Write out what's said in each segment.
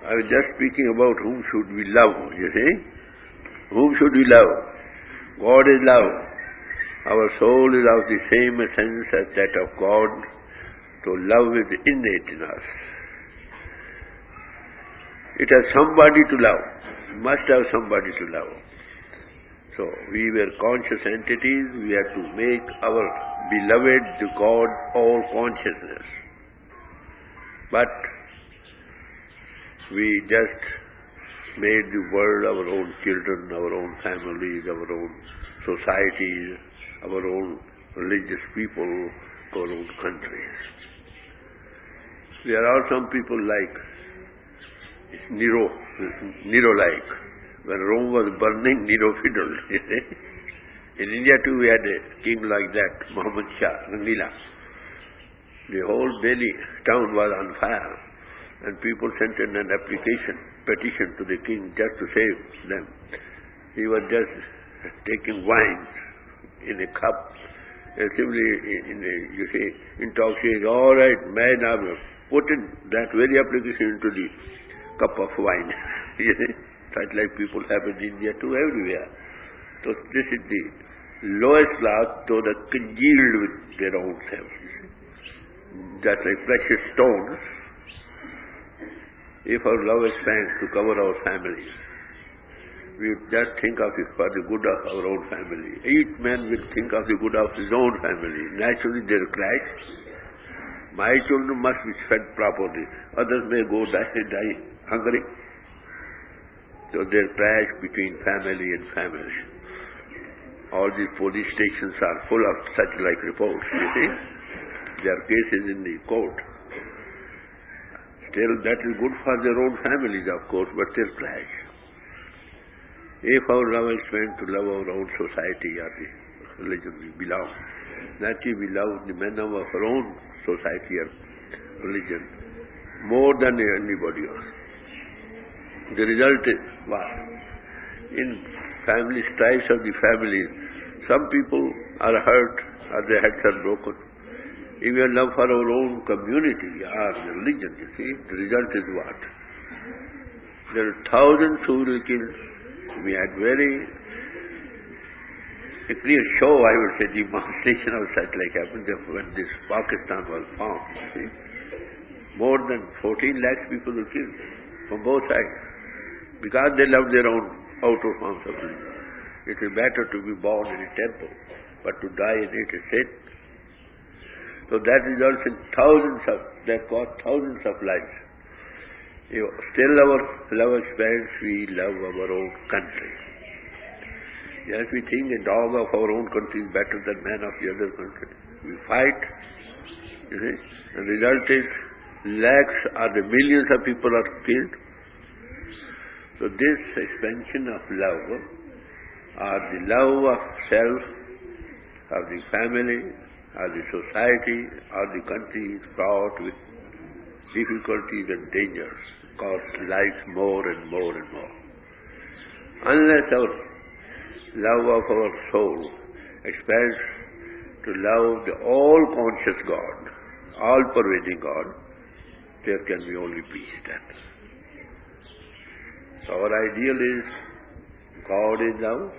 I was just speaking about whom should we love, you see. Whom should we love? God is love. Our soul is of the same essence as that of God, so love is innate in us. It has somebody to love. It must have somebody to love. So we were conscious entities, we had to make our beloved the God all consciousness. But we just made the world our own children, our own families, our own societies, our own religious people, our own countries. There are some people like Nero-like. When Rome was burning, Nero fiddled. In India too we had a king like that, Muhammad Shah, Rangila. The whole Delhi town was on fire, and people sent in an petition to the king just to save them. He was just taking wine in a cup, and simply, intoxicated. All right, man, I will put in that very application into the cup of wine. Such like people have in India too, everywhere. So this is the lowest class, though they congealed with their own selves. Just like precious stones. If our love expands to cover our families, we just think of it for the good of our own family. Each man will think of the good of his own family. Naturally they will clash. My children must be fed properly. Others may go die hungry. So there clash between family and family. All these police stations are full of such like reports, you see. There are cases in the court. Still, that is good for their own families, of course, but they'll clash. If our love is meant to love our own society or the religion we belong, naturally we love the men of our own society or religion more than anybody else. The result is what? In family strives of the families, some people are hurt or their heads are broken. If we have love for our own community or the religion, you see, the result is what? There are thousands who will kill. We had a clear show, I would say, demonstration of such like happened when this Pakistan was formed. You see. More than 14 lakhs people were killed from both sides because they loved their own outer forms of religion. It is better to be born in a temple, but to die in it is sin. So that results in that cost thousands of lives. Still our love expands, we love our own country. Yes, we think a dog of our own country is better than man of the other country. We fight, you see. The result is lakhs or the millions of people are killed. So this expansion of love, or the love of self, of the family, or the society, or the country is fraught with difficulties and dangers, cost lives more and more and more. Unless our love of our soul expands to love the all-conscious God, all-pervading God, there can be only peace then. So our ideal is God is love.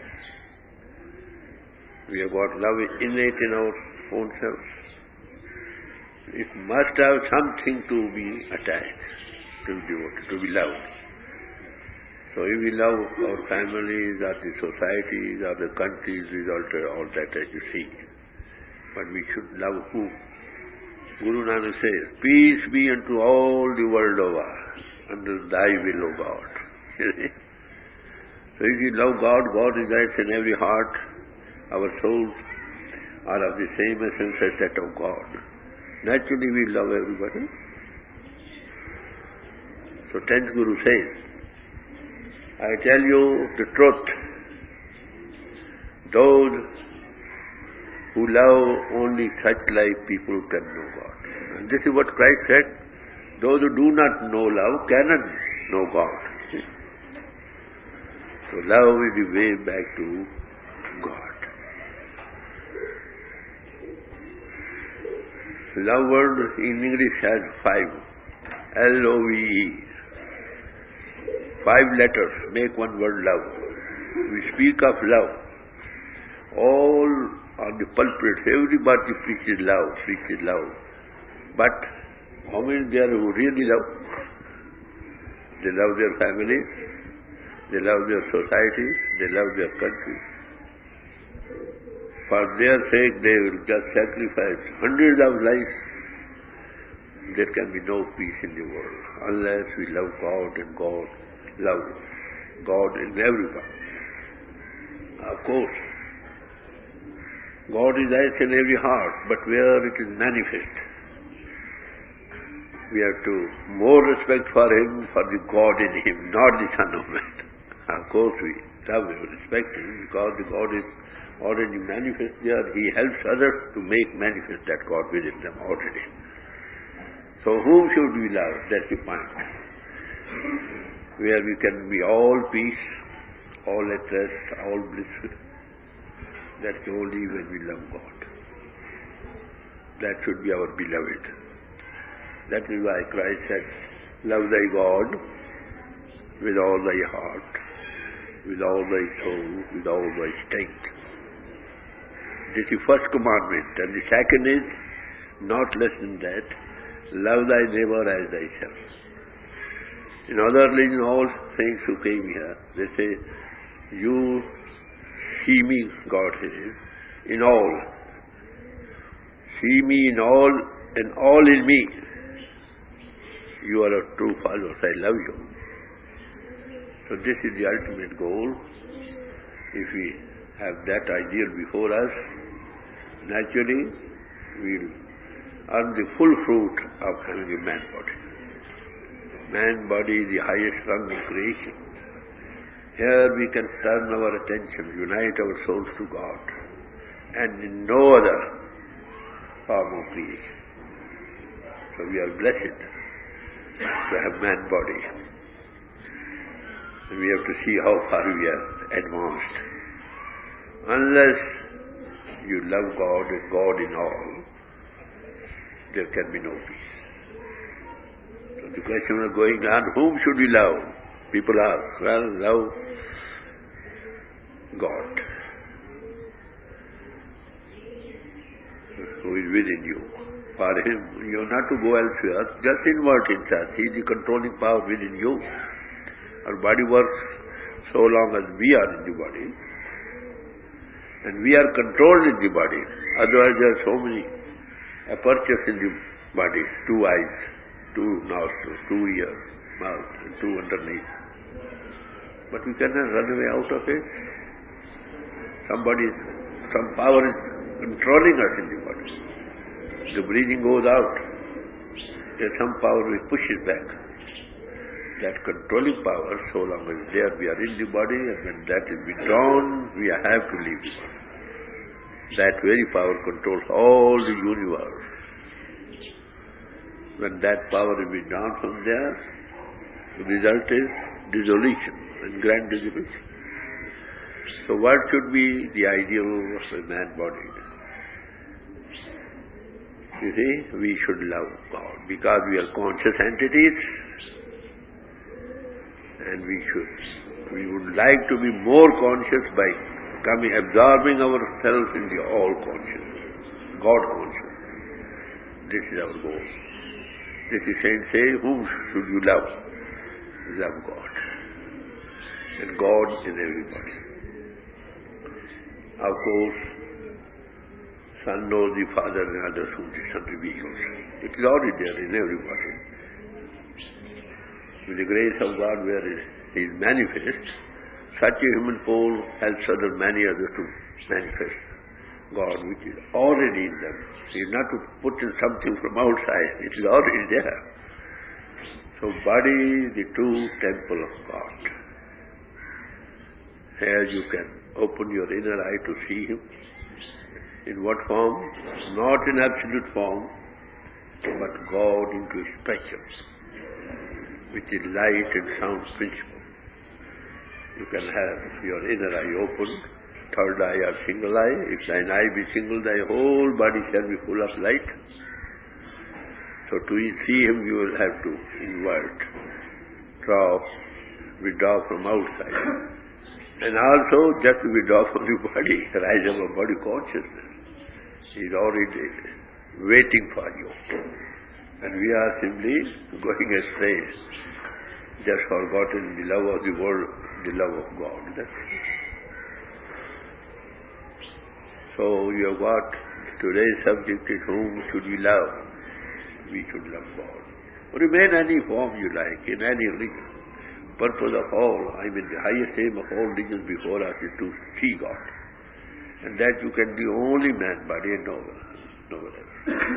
We have got love innate in our own selves. It must have something to be attached, to be devoted, to be loved. So if we love our families or the societies or the countries, result all that as you see. But we should love who? Guru Nanak says, peace be unto all the world over, under thy will, O God. So if you love God, God resides in every heart. Our souls are of the same essence as that of God. Naturally we love everybody. So 10th Guru says, I tell you the truth. Those who love only such like people can know God. And this is what Christ said. Those who do not know love cannot know God. So love is the way back to God. Love word in English has 5. Love. 5 letters make one word love. We speak of love. All on the pulpits, everybody preaches love. But how many there who really love? They love their families, they love their societies, they love their country. For their sake they will just sacrifice hundreds of lives. There can be no peace in the world unless we love God and God loves God in everyone. Of course, God resides in every heart, but where it is manifest, we have to more respect for Him, for the God in Him, not the Son of Man. Of course we love Him, respect Him, because the God is already manifest there. He helps others to make manifest that God within them already. So whom should we love? That's the point. Where we can be all peace, all at rest, all blissful. That's only when we love God. That should be our beloved. That is why Christ said, love thy God with all thy heart, with all thy soul, with all thy strength. This is the first commandment. And the second is, not less than that, love thy neighbor as thyself. In other religions, all saints who came here, they say, you see me, God says, in all. See me in all, and all in me. You are a true follower, I love you. So this is the ultimate goal. If we have that ideal before us, naturally we will earn the full fruit of having a man body. Man body is the highest rung in creation. Here we can turn our attention, unite our souls to God, and in no other form of creation. So we are blessed to have man body. And we have to see how far we are advanced. Unless you love God and God in all, there can be no peace. So the question was going on, whom should we love? People ask, well, love God, who is within you. For Him, you are not to go elsewhere, just inward in church. He is the controlling power within you. Our body works so long as we are in the body, and we are controlled in the body. Otherwise there are so many apertures in the body, 2 eyes, 2 nostrils, 2 ears, mouth, and 2 underneath. But we cannot run away out of it. Some power is controlling us in the body. The breathing goes out. There's some power we push it back. That controlling power, so long as there we are in the body, and when that is withdrawn, we have to leave the body. That very power controls all the universe. When that power is withdrawn from there, the result is dissolution and grand dissolution. So what should be the ideal of a man body? You see, we should love God because we are conscious entities, and we would like to be more conscious by absorbing ourselves in the all consciousness, God consciousness. This is our goal. This is saint say, whom should you love? Love God. And God in everybody. Of course, Son knows the Father and others whom the Son reveals. It is already there in everybody. With the grace of God where He is manifest, such a human soul helps many others to manifest God, which is already in them. He is not to put in something from outside. It is already there. So body is the true temple of God. Here you can open your inner eye to see Him. In what form? Not in absolute form, but God into His specials, which is light and sound principle. You can have your inner eye open, third eye or single eye. If thine eye be single, thy whole body shall be full of light. So to see Him, you will have to invert, drop withdraw from outside. And also just to withdraw from the body, rise up of body consciousness. Is already waiting for you. And we are simply going astray, just forgotten the love of the world, the love of God. That's it. So you have got today's subject is whom should we love? We should love God. Remain any form you like, in any religion. Purpose of all, the highest aim of all religions before us is to see God. And that you can do only man body and no one else.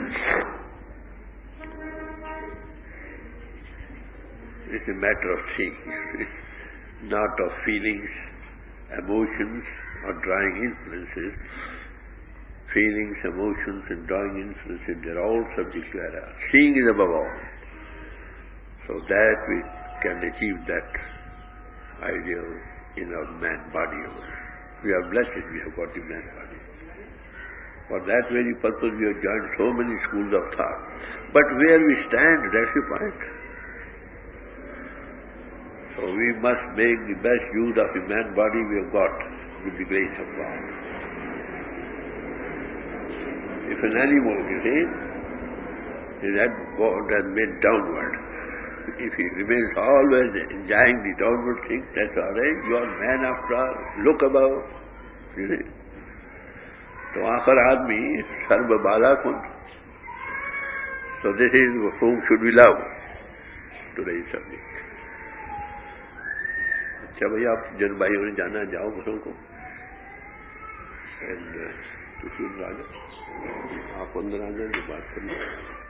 It's a matter of seeing. It's not of feelings, emotions, or drawing influences. Feelings, emotions, and drawing influences, they're all subject to error. Seeing is above all. So that we can achieve that ideal in our man body. We are blessed, we have got the man body. For that very purpose we have joined so many schools of thought. But where we stand, that's the point. So we must make the best use of the man body we have got with the grace of God. If an animal, you see, his head God has made downward. If he remains always enjoying the downward thing, that's all right. You are man after all. Look above. You see. So आखिर आदमी सर्व बाला कुंड. So this is whom should we love? Today's subject. अच्छा भाई आप जन भाइयों ने जाना जाओ घरों को. And तुम राजा आप अंदर आ जाओ बात करना.